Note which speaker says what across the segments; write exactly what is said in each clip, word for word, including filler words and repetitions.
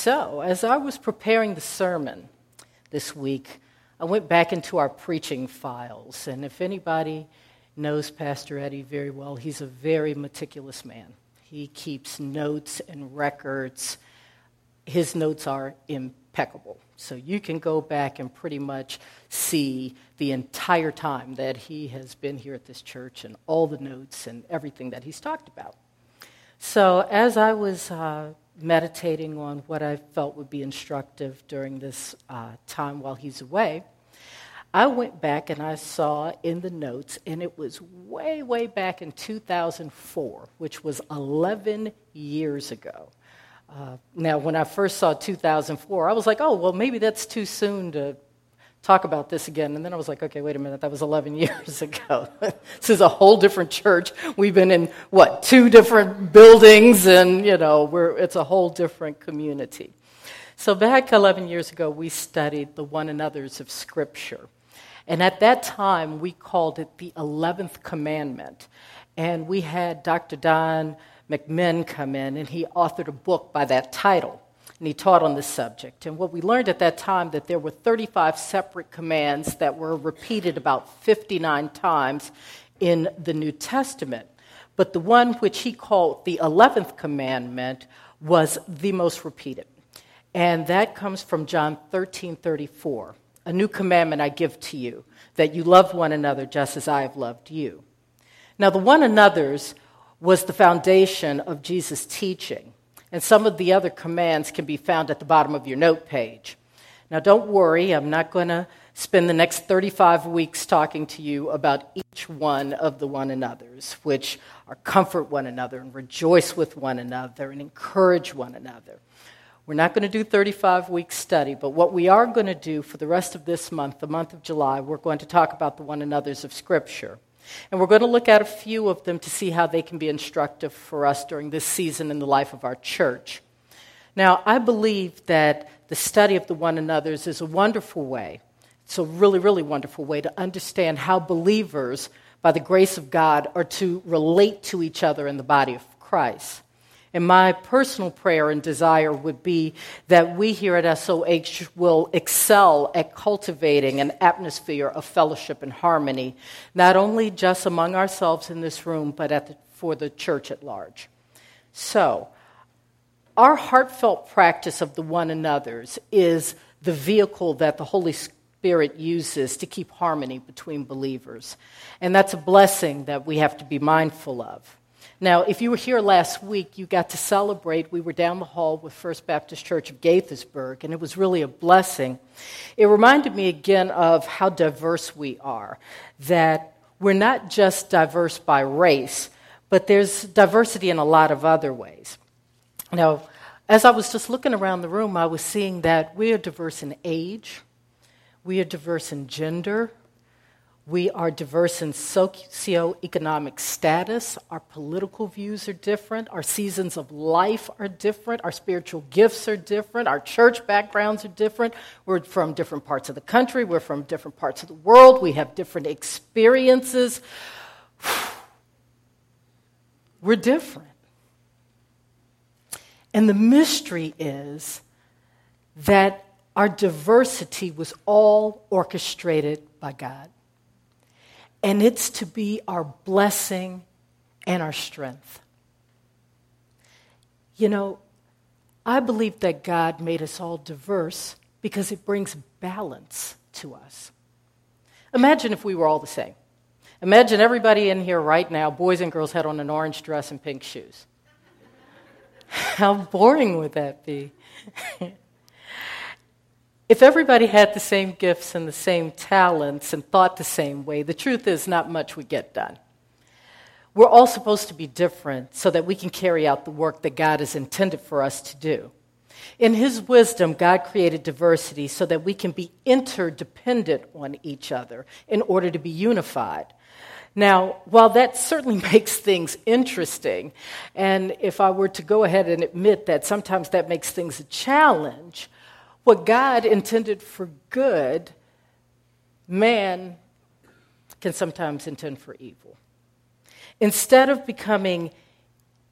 Speaker 1: So, as I was preparing the sermon this week, I went back into our preaching files. And if anybody knows Pastor Eddie very well, he's a very meticulous man. He keeps notes and records. His notes are impeccable. So you can go back and pretty much see the entire time that he has been here at this church and all the notes and everything that he's talked about. So as I was uh, meditating on what I felt would be instructive during this uh, time while he's away, I went back and I saw in the notes, and it was way, way back in two thousand four, which was eleven years ago. Uh, now, when I first saw two thousand four, I was like, oh, well, maybe that's too soon to talk about this again. And then I was like, okay, wait a minute, that was eleven years ago. This is a whole different church. We've been in, what, two different buildings, and, you know, we're it's a whole different community. So back eleven years ago, we studied the one another's of Scripture. And at that time, we called it the eleventh Commandment. And we had Doctor Don McMinn come in, and he authored a book by that title. And he taught on this subject. And what we learned at that time, that there were thirty-five separate commands that were repeated about fifty-nine times in the New Testament. But the one which he called the eleventh commandment was the most repeated. And that comes from John thirteen thirty-four. A new commandment I give to you, that you love one another just as I have loved you. Now, the one another's was the foundation of Jesus' teaching. And some of the other commands can be found at the bottom of your note page. Now, don't worry, I'm not going to spend the next thirty-five weeks talking to you about each one of the one another's, which are comfort one another and rejoice with one another and encourage one another. We're not going to do thirty-five week study, but what we are going to do for the rest of this month, the month of July, we're going to talk about the one another's of Scripture. And we're going to look at a few of them to see how they can be instructive for us during this season in the life of our church. Now, I believe that the study of the one another's is a wonderful way. It's a really, really wonderful way to understand how believers, by the grace of God, are to relate to each other in the body of Christ. And my personal prayer and desire would be that we here at S O H will excel at cultivating an atmosphere of fellowship and harmony, not only just among ourselves in this room, but at the, for the church at large. So, our heartfelt practice of the one another's is the vehicle that the Holy Spirit uses to keep harmony between believers. And that's a blessing that we have to be mindful of. Now, if you were here last week, you got to celebrate. We were down the hall with First Baptist Church of Gaithersburg, and it was really a blessing. It reminded me again of how diverse we are, that we're not just diverse by race, but there's diversity in a lot of other ways. Now, as I was just looking around the room, I was seeing that we are diverse in age, we are diverse in gender, we are diverse in socioeconomic status. Our political views are different. Our seasons of life are different. Our spiritual gifts are different. Our church backgrounds are different. We're from different parts of the country. We're from different parts of the world. We have different experiences. We're different. And the mystery is that our diversity was all orchestrated by God. And it's to be our blessing and our strength. You know, I believe that God made us all diverse because it brings balance to us. Imagine if we were all the same. Imagine everybody in here right now, boys and girls, had on an orange dress and pink shoes. How boring would that be? If everybody had the same gifts and the same talents and thought the same way, the truth is not much would get done. We're all supposed to be different so that we can carry out the work that God has intended for us to do. In His wisdom, God created diversity so that we can be interdependent on each other in order to be unified. Now, while that certainly makes things interesting, and if I were to go ahead and admit that sometimes that makes things a challenge, what God intended for good, man can sometimes intend for evil. Instead of becoming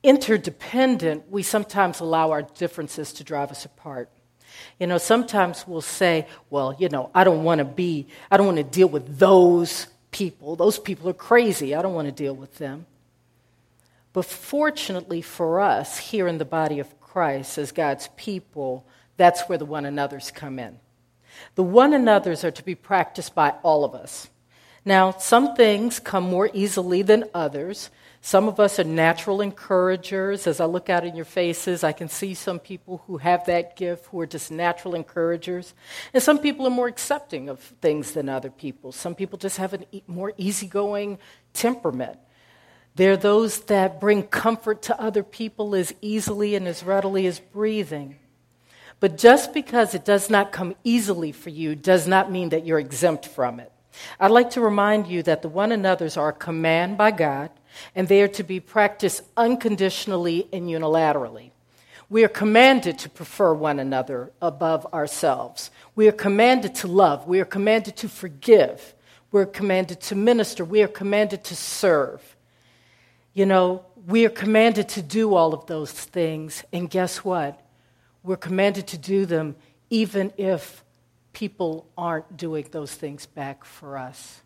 Speaker 1: interdependent, we sometimes allow our differences to drive us apart. You know, sometimes we'll say, well, you know, I don't want to be, I don't want to deal with those people. Those people are crazy. I don't want to deal with them. But fortunately for us, here in the body of Christ, as God's people, that's where the one another's come in. The one another's are to be practiced by all of us. Now, some things come more easily than others. Some of us are natural encouragers. As I look out in your faces, I can see some people who have that gift who are just natural encouragers. And some people are more accepting of things than other people. Some people just have a e- more easygoing temperament. There are those that bring comfort to other people as easily and as readily as breathing. But just because it does not come easily for you does not mean that you're exempt from it. I'd like to remind you that the one another's are a command by God, and they are to be practiced unconditionally and unilaterally. We are commanded to prefer one another above ourselves. We are commanded to love. We are commanded to forgive. We're commanded to minister. We are commanded to serve. You know, we are commanded to do all of those things, and guess what? We're commanded to do them even if people aren't doing those things back for us.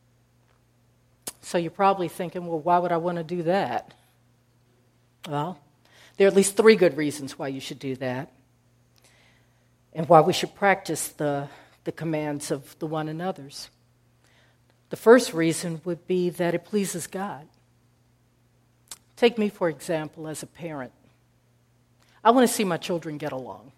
Speaker 1: So you're probably thinking, well, why would I want to do that? Well, there are at least three good reasons why you should do that and why we should practice the, the commands of the one another's. The first reason would be that it pleases God. Take me, for example, as a parent. I want to see my children get along.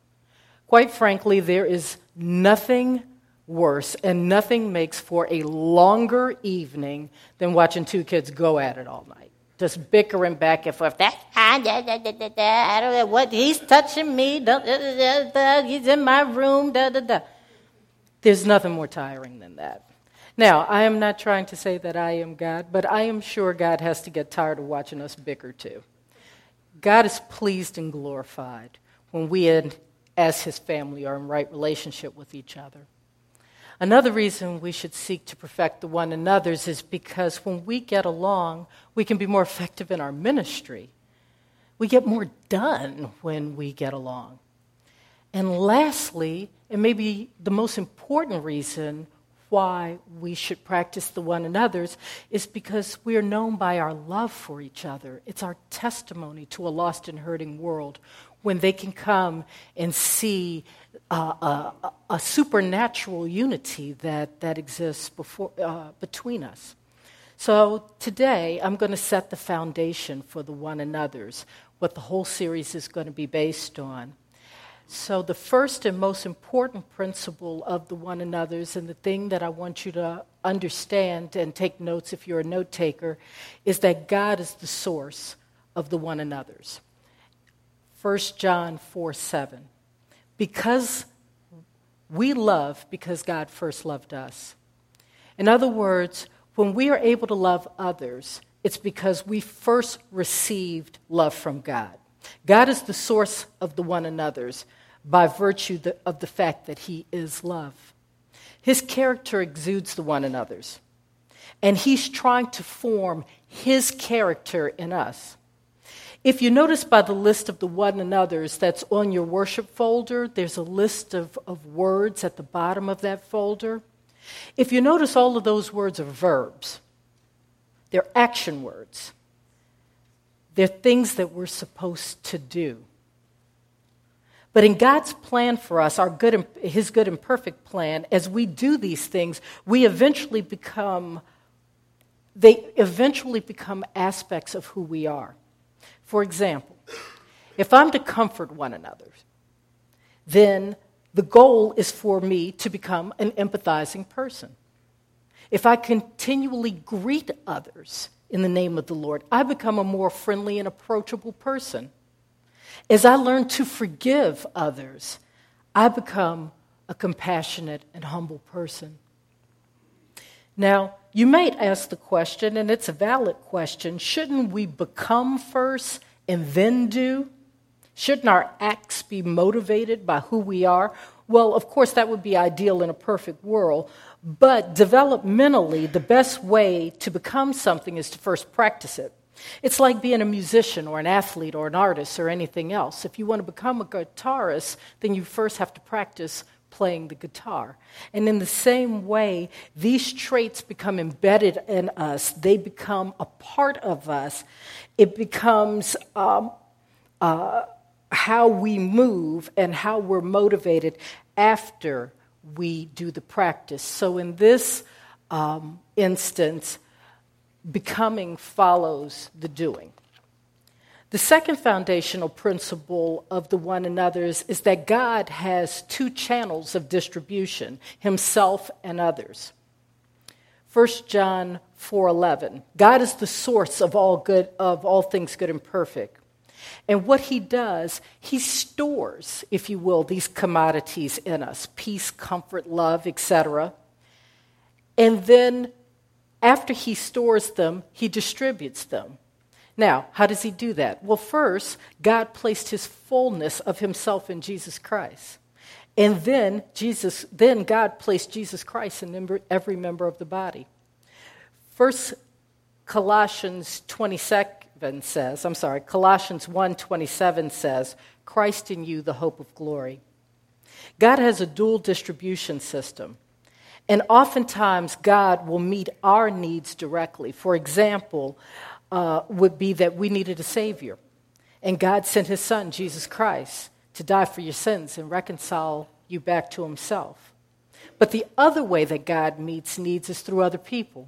Speaker 1: Quite frankly, there is nothing worse and nothing makes for a longer evening than watching two kids go at it all night. Just bickering back and forth. That's fine. Da, da, da, da, da. I don't know what. He's touching me. Da, da, da, da. He's in my room. Da, da, da. There's nothing more tiring than that. Now, I am not trying to say that I am God, but I am sure God has to get tired of watching us bicker too. God is pleased and glorified when we, as his family, are in right relationship with each other. Another reason we should seek to perfect the one another's is because when we get along, we can be more effective in our ministry. We get more done when we get along. And lastly, and maybe the most important reason why we should practice the one another's is because we are known by our love for each other. It's our testimony to a lost and hurting world when they can come and see uh, a, a supernatural unity that, that exists before, uh, between us. So today I'm going to set the foundation for the one another's, what the whole series is going to be based on. So the first and most important principle of the one another's, and the thing that I want you to understand and take notes if you're a note taker, is that God is the source of the one another's. First John four seven. Because we love because God first loved us. In other words, when we are able to love others, it's because we first received love from God. God is the source of the one another's by virtue of the fact that he is love. His character exudes the one another's, and he's trying to form his character in us. If you notice by the list of the one another's that's on your worship folder, there's a list of, of words at the bottom of that folder. If you notice, all of those words are verbs. They're action words. They're things that we're supposed to do. But in God's plan for us, our good and, his good and perfect plan, as we do these things, we eventually become, they eventually become aspects of who we are. For example, if I'm to comfort one another, then the goal is for me to become an empathizing person. If I continually greet others in the name of the Lord, I become a more friendly and approachable person. As I learn to forgive others, I become a compassionate and humble person. Now, you might ask the question, and it's a valid question, shouldn't we become first and then do? Shouldn't our acts be motivated by who we are? Well, of course, that would be ideal in a perfect world, but developmentally, the best way to become something is to first practice it. It's like being a musician or an athlete or an artist or anything else. If you want to become a guitarist, then you first have to practice playing the guitar. And in the same way, these traits become embedded in us. They become a part of us. It becomes um, uh, how we move and how we're motivated after we do the practice. So in this um, instance, becoming follows the doing. The second foundational principle of the one another's is that God has two channels of distribution, himself and others. First John four eleven, God is the source of all good, of all things good and perfect. And what he does, he stores, if you will, these commodities in us, peace, comfort, love, et cetera. And then after he stores them, he distributes them. Now, how does he do that? Well, first, God placed his fullness of himself in Jesus Christ. And then Jesus, then God placed Jesus Christ in every member of the body. First Colossians twenty-seven says, I'm sorry, Colossians one twenty-seven says, Christ in you, the hope of glory. God has a dual distribution system. And oftentimes, God will meet our needs directly. For example, uh, would be that we needed a Savior. And God sent his Son, Jesus Christ, to die for your sins and reconcile you back to himself. But the other way that God meets needs is through other people.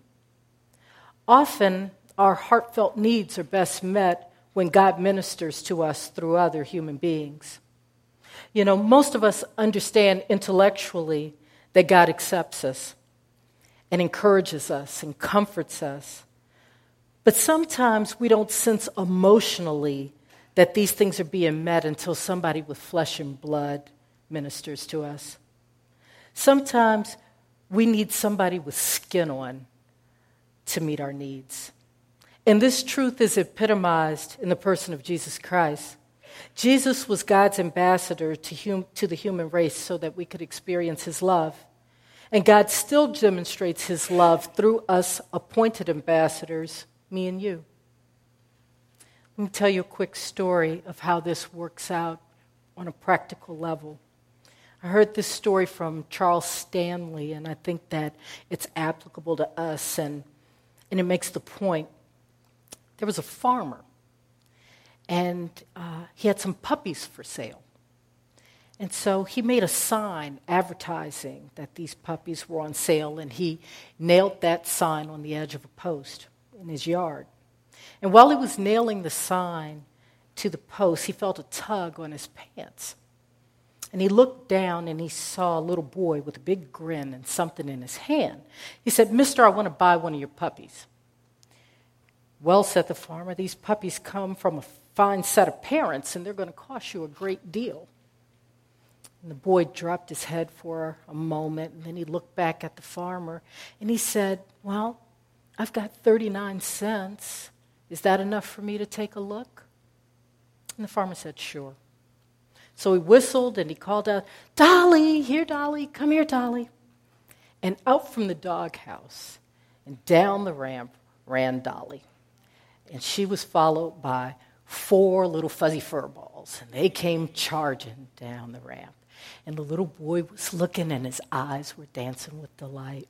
Speaker 1: Often, our heartfelt needs are best met when God ministers to us through other human beings. You know, most of us understand intellectually that God accepts us and encourages us and comforts us. But sometimes we don't sense emotionally that these things are being met until somebody with flesh and blood ministers to us. Sometimes we need somebody with skin on to meet our needs. And this truth is epitomized in the person of Jesus Christ. Jesus was God's ambassador to, hum- to the human race so that we could experience his love. And God still demonstrates his love through us appointed ambassadors, me and you. Let me tell you a quick story of how this works out on a practical level. I heard this story from Charles Stanley, and I think that it's applicable to us, and, and it makes the point. There was a farmer, and uh, he had some puppies for sale. And so he made a sign advertising that these puppies were on sale, and he nailed that sign on the edge of a post in his yard. And while he was nailing the sign to the post, he felt a tug on his pants. And he looked down and he saw a little boy with a big grin and something in his hand. He said, "Mister, I want to buy one of your puppies." "Well," said the farmer, "these puppies come from a fine set of parents, and they're going to cost you a great deal." And the boy dropped his head for a moment, and then he looked back at the farmer, and he said, "Well, I've got thirty-nine cents. Is that enough for me to take a look?" And the farmer said, "Sure." So he whistled, and he called out, "Dolly, here, Dolly, come here, Dolly." And out from the doghouse and down the ramp ran Dolly. And she was followed by four little fuzzy fur balls, and they came charging down the ramp. And the little boy was looking, and his eyes were dancing with delight.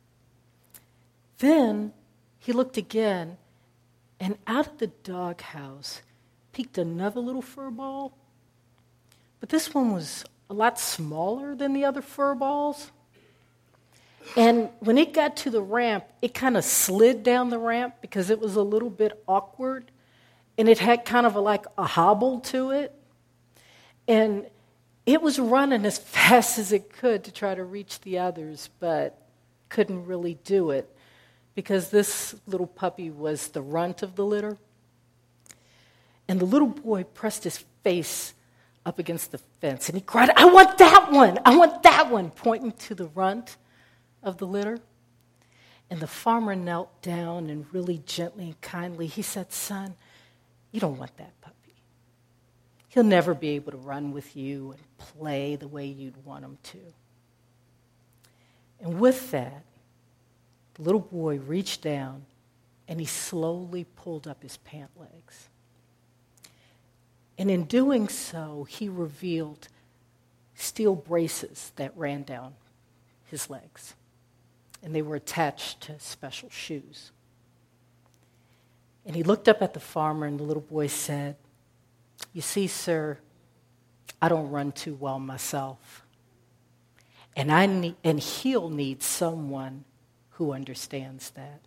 Speaker 1: Then he looked again, and out of the doghouse peeked another little fur ball. But this one was a lot smaller than the other fur balls. And when it got to the ramp, it kind of slid down the ramp because it was a little bit awkward. And it had kind of a, like a hobble to it. And it was running as fast as it could to try to reach the others, but couldn't really do it because this little puppy was the runt of the litter. And the little boy pressed his face up against the fence, and he cried, "I want that one! I want that one!" pointing to the runt of the litter. And the farmer knelt down, and really gently and kindly, he said, "Son, you don't want that puppy. He'll never be able to run with you and play the way you'd want him to." And with that, the little boy reached down and he slowly pulled up his pant legs. And in doing so, he revealed steel braces that ran down his legs, and they were attached to special shoes. And he looked up at the farmer, and the little boy said, "You see, sir, I don't run too well myself, and I need, and he'll need someone who understands that."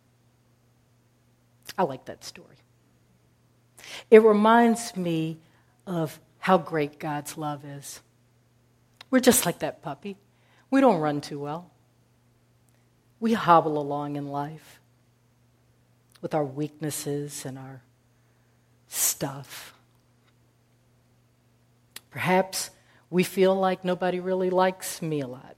Speaker 1: I like that story. It reminds me of how great God's love is. We're just like that puppy. We don't run too well. We hobble along in life with our weaknesses and our stuff. Perhaps we feel like nobody really likes me a lot.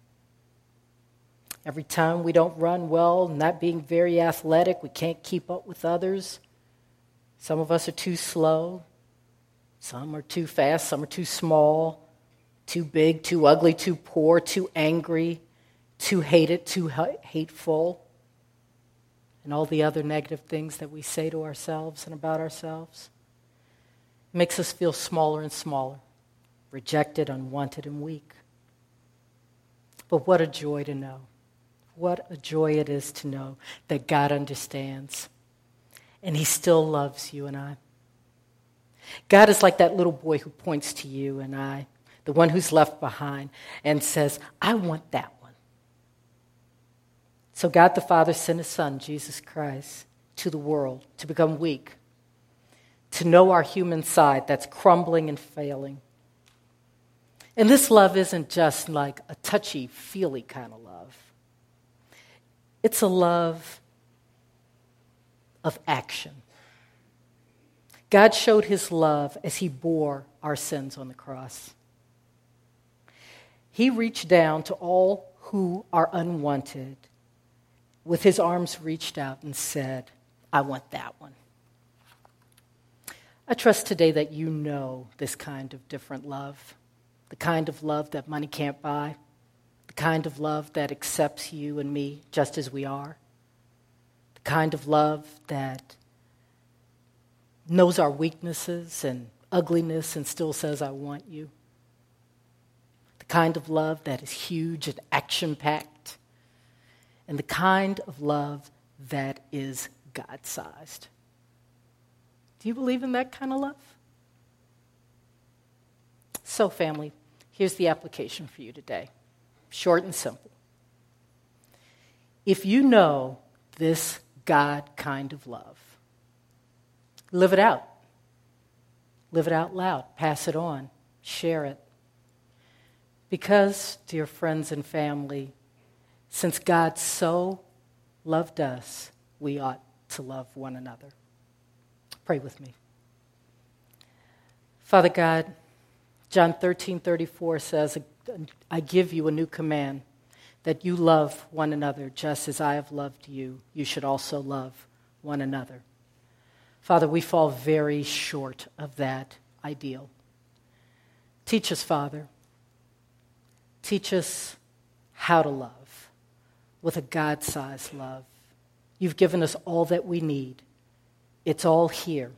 Speaker 1: Every time we don't run well, not being very athletic, we can't keep up with others. Some of us are too slow. Some are too fast. Some are too small, too big, too ugly, too poor, too angry, too hated, too ha- hateful, and all the other negative things that we say to ourselves and about ourselves. It makes us feel smaller and smaller, rejected, unwanted, and weak. But what a joy to know. What a joy it is to know that God understands, and he still loves you and I. God is like that little boy who points to you and I, the one who's left behind, and says, "I want that one." So God the Father sent his Son, Jesus Christ, to the world to become weak, to know our human side that's crumbling and failing. And this love isn't just like a touchy-feely kind of love. It's a love of action. God showed his love as he bore our sins on the cross. He reached down to all who are unwanted with his arms reached out and said, "I want that one." I trust today that you know this kind of different love, the kind of love that money can't buy, the kind of love that accepts you and me just as we are, the kind of love that knows our weaknesses and ugliness and still says, "I want you." The kind of love that is huge and action-packed, and the kind of love that is God-sized. Do you believe in that kind of love? So, family, here's the application for you today. Short and simple. If you know this God kind of love, live it out. Live it out loud. Pass it on. Share it. Because, dear friends and family, since God so loved us, we ought to love one another. Pray with me. Father God, John thirteen thirty-four says, "I give you a new command, that you love one another just as I have loved you. You should also love one another." Father, we fall very short of that ideal. Teach us, Father. Teach us how to love with a God-sized love. You've given us all that we need. It's all here.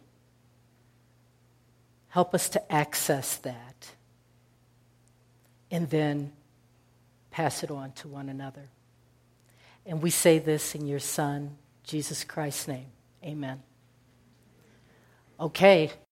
Speaker 1: Help us to access that and then pass it on to one another. And we say this in your Son, Jesus Christ's name. Amen. Okay.